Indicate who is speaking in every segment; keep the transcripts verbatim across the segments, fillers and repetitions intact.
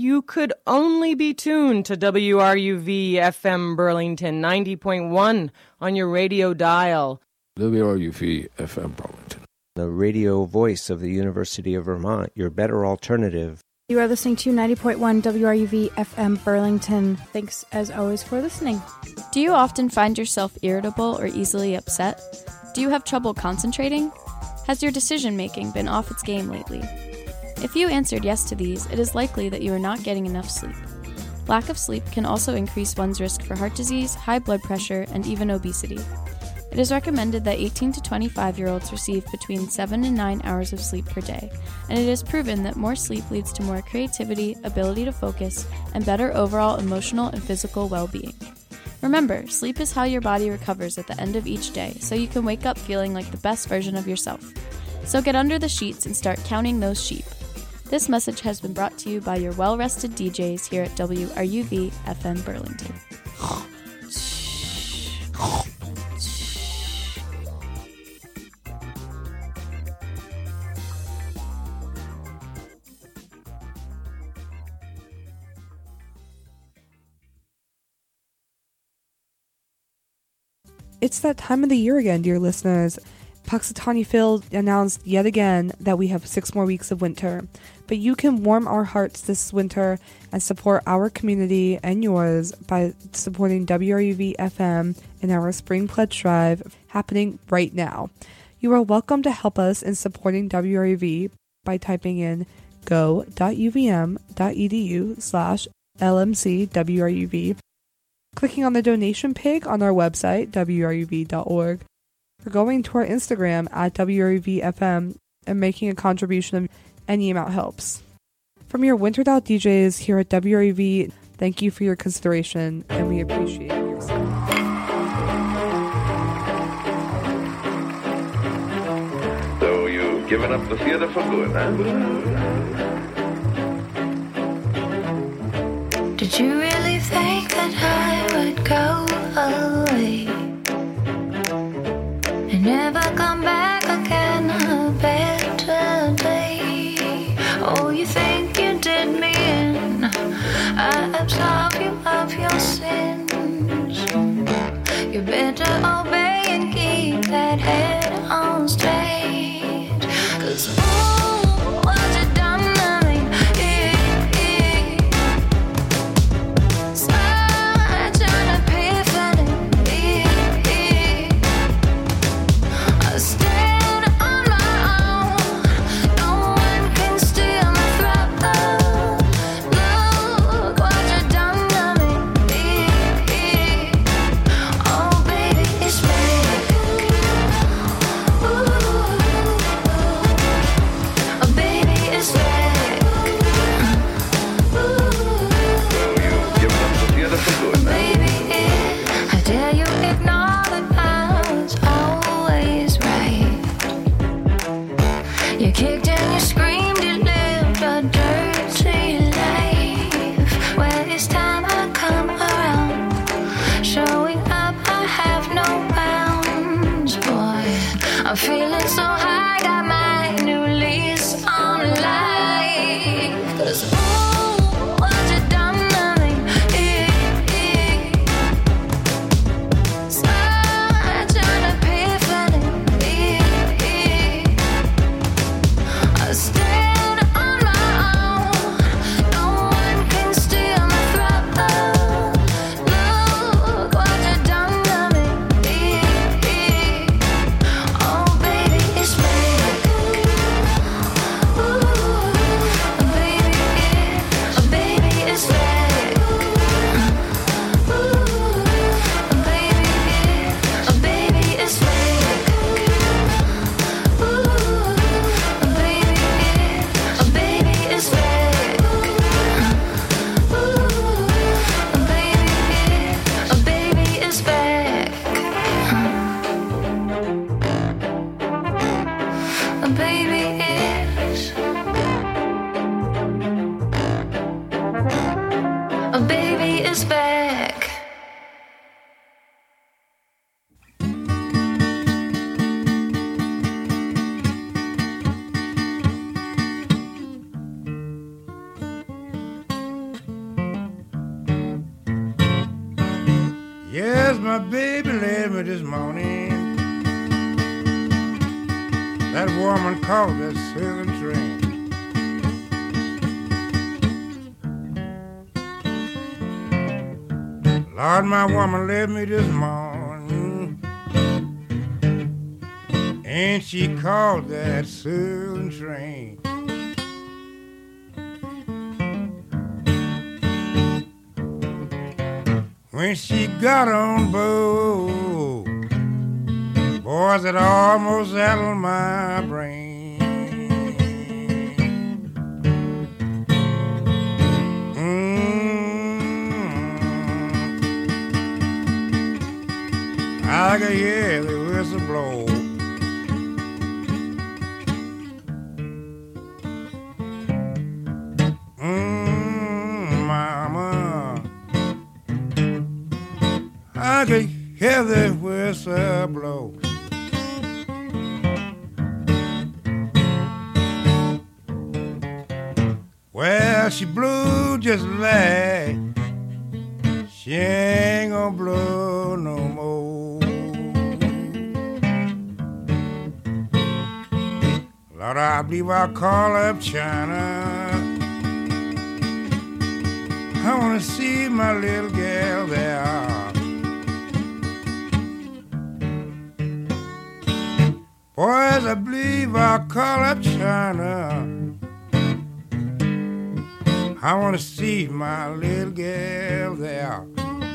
Speaker 1: you could only be tuned to W R U V F M Burlington ninety point one on your radio dial.
Speaker 2: W R U V F M Burlington,
Speaker 3: the radio voice of the University of Vermont, your better alternative.
Speaker 4: You are listening to ninety point one W R U V F M Burlington. Thanks, as always, for listening.
Speaker 5: Do you often find yourself irritable or easily upset? Do you have trouble concentrating? Has your decision-making been off its game lately? If you answered yes to these, it is likely that you are not getting enough sleep. Lack of sleep can also increase one's risk for heart disease, high blood pressure, and even obesity. It is recommended that eighteen to twenty-five-year-olds receive between seven and nine hours of sleep per day, and it is proven that more sleep leads to more creativity, ability to focus, and better overall emotional and physical well-being. Remember, sleep is how your body recovers at the end of each day, so you can wake up feeling like the best version of yourself. So get under the sheets and start counting those sheep. This message has been brought to you by your well-rested D Js here at W R U V F M Burlington.
Speaker 6: It's that time of the year again, dear listeners. Punxsutawney Phil announced yet again that we have six more weeks of winter, but you can warm our hearts this winter and support our community and yours by supporting W R U V F M in our Spring Pledge Drive happening right now. You are welcome to help us in supporting W R U V by typing in go.uvm.edu slash lmcwruv, clicking on the donation page on our website, w r u v dot org, or going to our Instagram at W R U V F M and making a contribution of any amount helps. From your Wintered Out D Js here at W R U V, thank you for your consideration, and we appreciate your support.
Speaker 7: So you've given up the theater for good, huh?
Speaker 8: Did you really think that I would go away and never come back again a better day? Oh, you think you did me in, I absolve you of your sins. You better obey and keep that head on straight, 'cause ooh, what you done to me, yeah, yeah. Such an epiphany, yeah, yeah. I stand on my own, no one can steal my throne. Look what you done to me, yeah, yeah. Oh baby, it's back. Ooh, oh baby, it's back. Ooh,
Speaker 7: You've given up the theater for good, huh?
Speaker 8: baby, I dare you ignore that I was always right. You kicked and you screamed, you lived a dirty life. Well, it's time I come around. Showing up, I have no bounds, boy. I'm feeling so high, got my new lease on life. 'Cause ooh, what you done to me, yeah, yeah. Such an epiphany, yeah, yeah. I stand on my own, no one can steal my throne. Look what you done to me, yeah, yeah. Oh baby, it's back. Ooh, baby, oh baby, it's back. Ooh, baby, oh baby, it's back. Ooh, baby, oh baby, it's back. Ooh, baby, oh baby, it's back. Oh baby, it's oh baby, it's back.
Speaker 9: my baby left me this morning. That woman called that southern train. Lord, my woman left me this morning, and she called that southern train. When she got on board, boys, it almost rattled my brain. Mm-hmm. I could hear the whistle blow. I could hear the whistle blow. Well, she blew just like she ain't gonna blow no more. Lord, I believe I'll call up China. I wanna see my little girl there. Boys, I believe I'll call up China. I want to see my little girl there.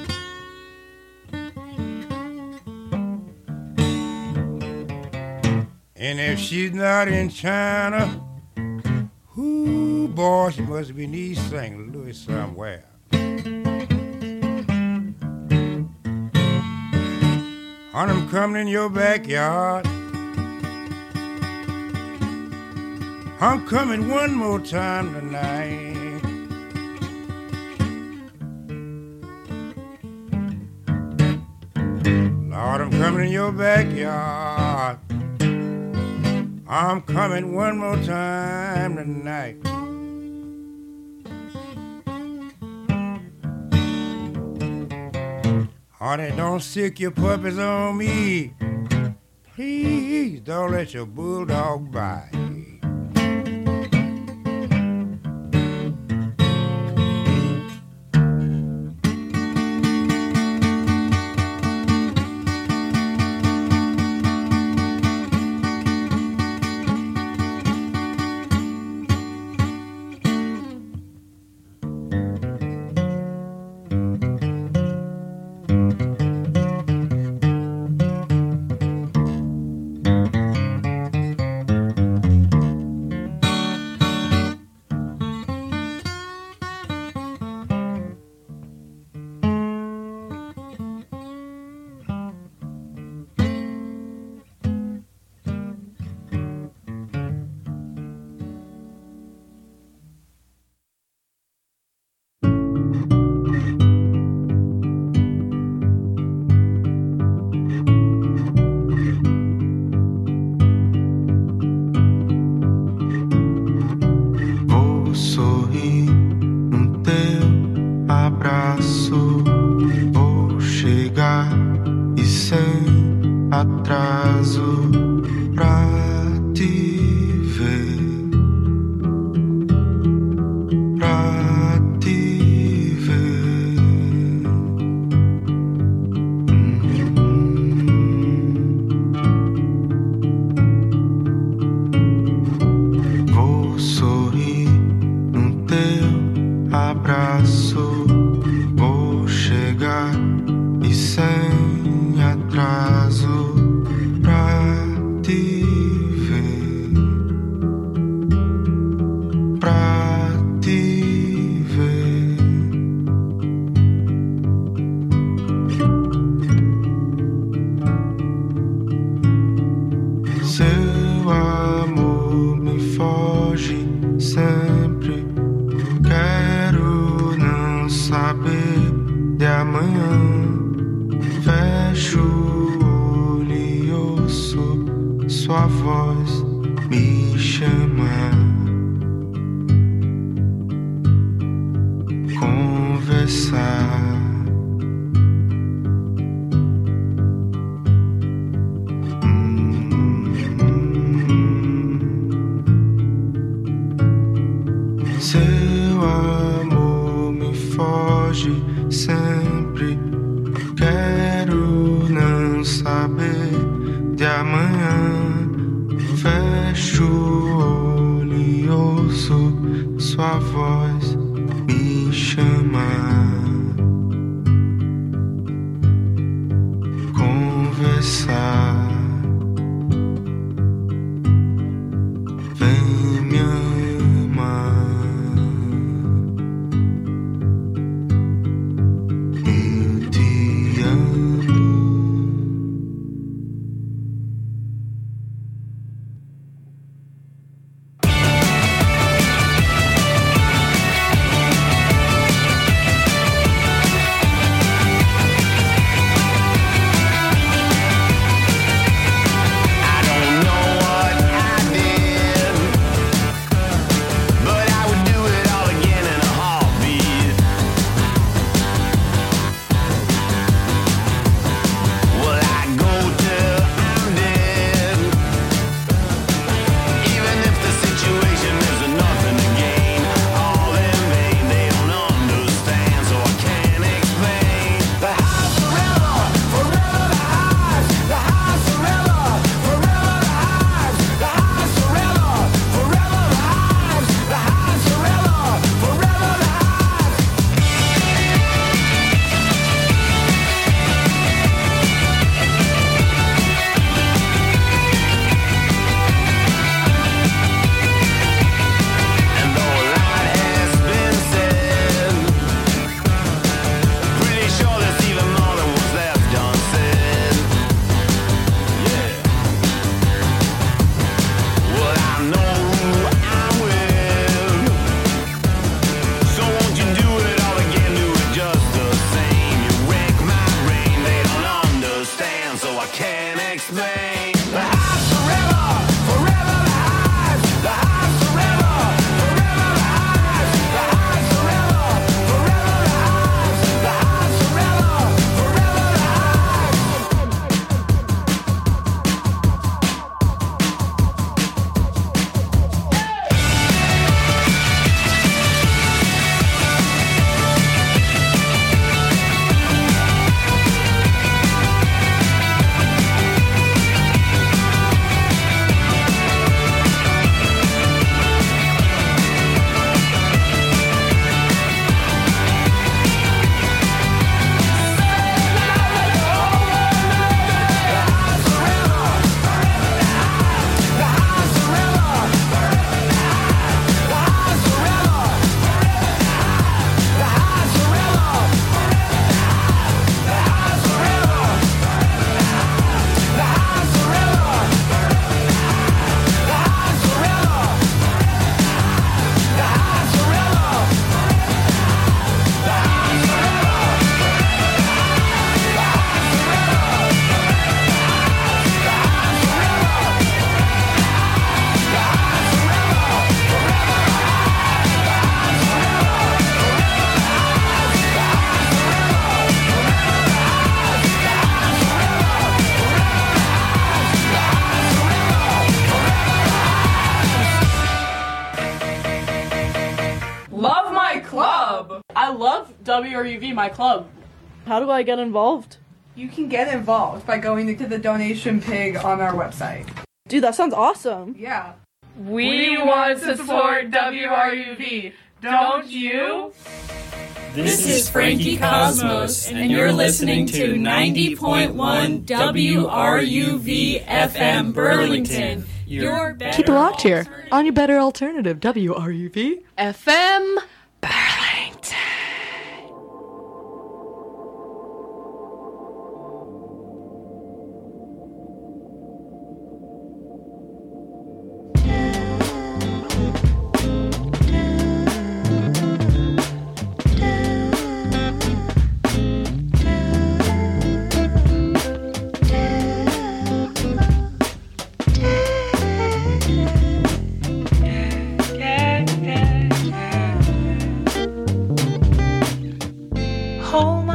Speaker 9: And if she's not in China, ooh, boy, she must be in East Saint Louis somewhere. On I'm coming in your backyard. I'm coming one more time tonight. Lord, I'm coming in your backyard. I'm coming one more time tonight. Honey, don't sick your puppies on me. Please don't let your bulldog bite.
Speaker 10: chamar, conversar. Vem me amar. Eu te amo.
Speaker 11: I love W R U V, my club. How do I get involved?
Speaker 6: You can get involved by going to the donation pig on our website.
Speaker 11: Dude, that sounds awesome.
Speaker 6: Yeah.
Speaker 11: We want to support W R U V, don't you?
Speaker 12: This is Frankie Cosmos, and you're listening to ninety point one W R U V F M Burlington. Your
Speaker 13: Keep it locked here on your better alternative, W R U V F M Burlington.
Speaker 12: Home